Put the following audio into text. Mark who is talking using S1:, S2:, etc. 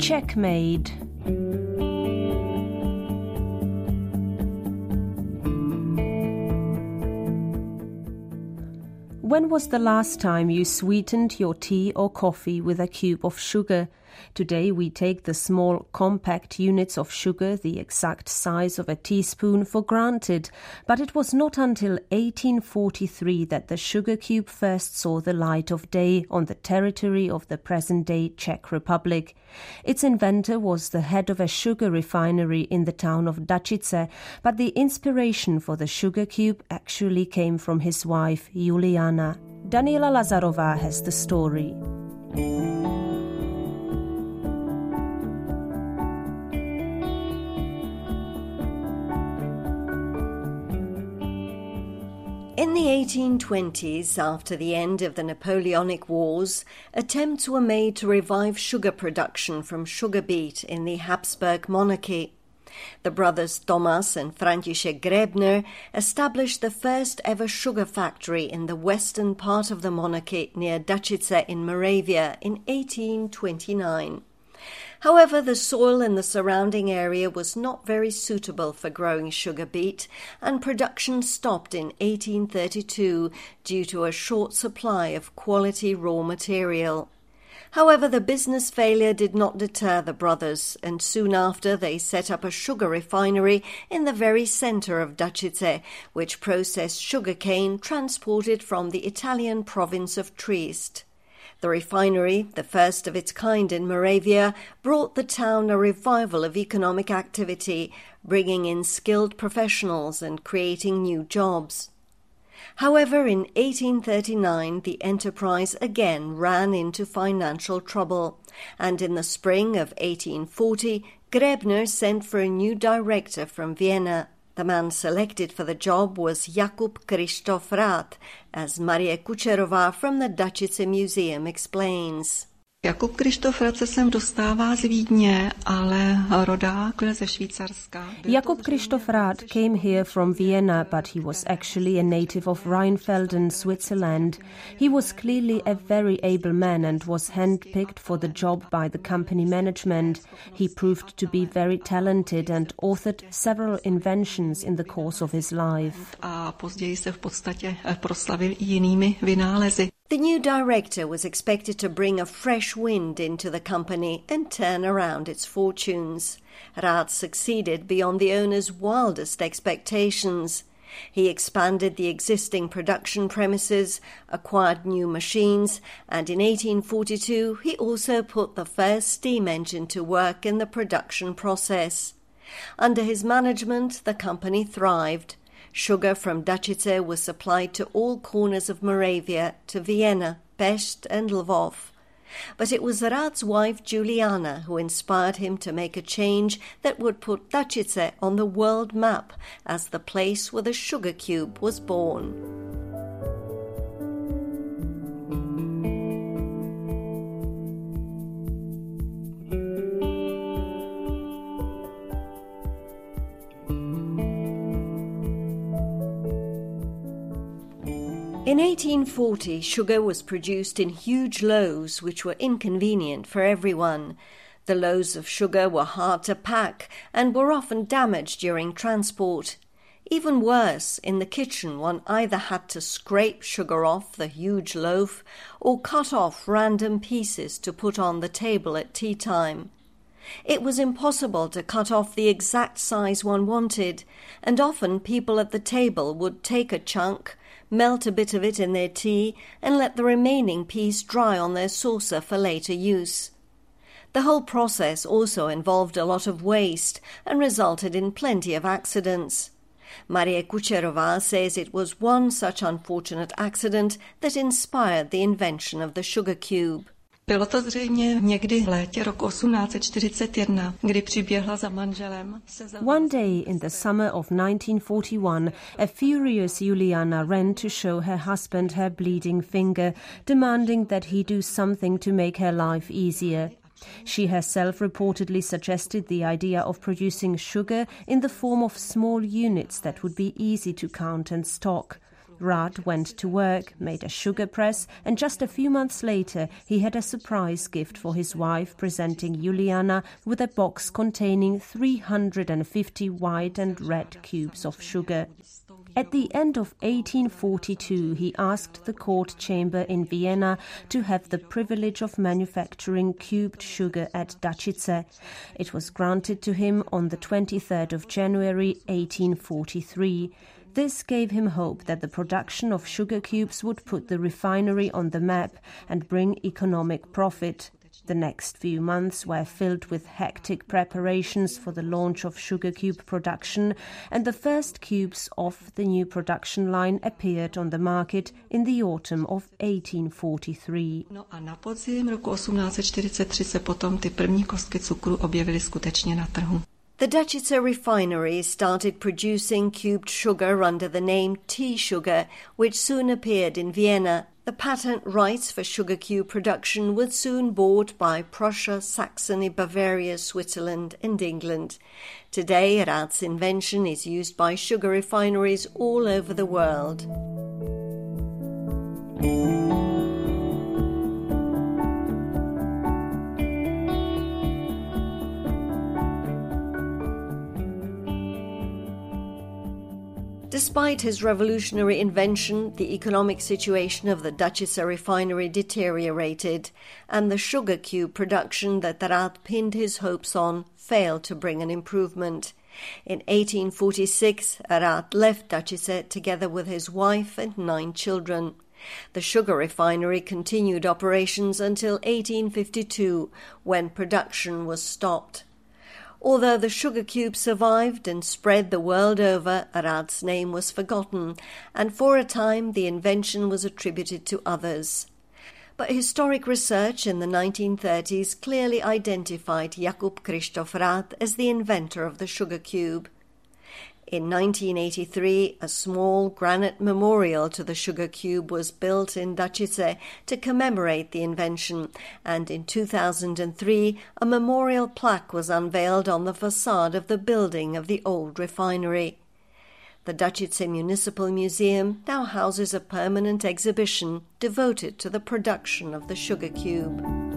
S1: Checkmate. When was the last time you sweetened your tea or coffee with a cube of sugar? Today we take the small, compact units of sugar, the exact size of a teaspoon, for granted. But it was not until 1843 that the sugar cube first saw the light of day on the territory of the present-day Czech Republic. Its inventor was the head of a sugar refinery in the town of Dačice, but the inspiration for the sugar cube actually came from his wife, Juliana. Daniela Lazarová has the story.
S2: In the 1820s, after the end of the Napoleonic Wars, attempts were made to revive sugar production from sugar beet in the Habsburg monarchy. The brothers Thomas and František Gräbner established the first ever sugar factory in the western part of the monarchy near Dačice in Moravia in 1829. However, the soil in the surrounding area was not very suitable for growing sugar beet, and production stopped in 1832 due to a short supply of quality raw material. However, the business failure did not deter the brothers, and soon after they set up a sugar refinery in the very centre of Dačice, which processed sugarcane transported from the Italian province of Trieste. The refinery, the first of its kind in Moravia, brought the town a revival of economic activity, bringing in skilled professionals and creating new jobs. However, in 1839 the enterprise again ran into financial trouble, and in the spring of 1840 Gräbner sent for a new director from Vienna. The man selected for the job was Jakub Krištof Rath, as Marie Kučerová from the Dačice Museum explains.
S3: Jakub Krištof Rath se sem dostává z Vídně, ale rodák ze Švýcarska.
S1: Jakub Krištof Rath came here from Vienna, but he was actually a native of Rheinfelden, Switzerland. He was clearly a very able man and was handpicked for the job by the company management. He proved to be very talented and authored several inventions in the course of his life.
S3: A později se v podstatě proslavil i jinými vynálezy.
S2: The new director was expected to bring a fresh wind into the company and turn around its fortunes. Rath succeeded beyond the owner's wildest expectations. He expanded the existing production premises, acquired new machines, and in 1842 he also put the first steam engine to work in the production process. Under his management, the company thrived. Sugar from Dačice was supplied to all corners of Moravia, to Vienna, Pest and Lvov. But it was Rath's wife Juliana who inspired him to make a change that would put Dačice on the world map as the place where the sugar cube was born. In 1840, sugar was produced in huge loaves which were inconvenient for everyone. The loaves of sugar were hard to pack and were often damaged during transport. Even worse, in the kitchen one either had to scrape sugar off the huge loaf or cut off random pieces to put on the table at tea time. It was impossible to cut off the exact size one wanted, and often people at the table would take a chunk, melt a bit of it in their tea, and let the remaining piece dry on their saucer for later use. The whole process also involved a lot of waste and resulted in plenty of accidents. Marie Kučerová says it was one such unfortunate accident that inspired the invention of the sugar cube.
S3: Bylo to zřejmě někdy v létě roku 1841, kdy přiběhla za manželem.
S1: One day in the summer of 1941, a furious Juliana ran to show her husband her bleeding finger, demanding that he do something to make her life easier. She herself reportedly suggested the idea of producing sugar in the form of small units that would be easy to count and stock. Rath went to work, made a sugar press, and just a few months later he had a surprise gift for his wife, presenting Juliana with a box containing 350 white and red cubes of sugar. At the end of 1842, he asked the court chamber in Vienna to have the privilege of manufacturing cubed sugar at Dačice. It was granted to him on the 23rd of January 1843. This gave him hope that the production of sugar cubes would put the refinery on the map and bring economic profit. The next few months were filled with hectic preparations for the launch of sugar cube production, and the first cubes of the new production line appeared on the market in the autumn of 1843.
S3: No a na podzim roku 1843 se potom ty první kostky cukru objevily skutečně na trhu.
S2: The Dačice refinery started producing cubed sugar under the name tea sugar, which soon appeared in Vienna. The patent rights for sugar cube production were soon bought by Prussia, Saxony, Bavaria, Switzerland and England. Today, Rath's invention is used by sugar refineries all over the world. Despite his revolutionary invention, the economic situation of the Dačice refinery deteriorated, and the sugar cube production that Rath pinned his hopes on failed to bring an improvement. In 1846, Rath left Dačice together with his wife and 9 children. The sugar refinery continued operations until 1852, when production was stopped. Although the sugar cube survived and spread the world over, Rath's name was forgotten, and for a time the invention was attributed to others. But historic research in the 1930s clearly identified Jakub Krzysztof Rath as the inventor of the sugar cube. In 1983, a small granite memorial to the sugar cube was built in Dačice to commemorate the invention, and in 2003, a memorial plaque was unveiled on the facade of the building of the old refinery. The Dačice Municipal Museum now houses a permanent exhibition devoted to the production of the sugar cube.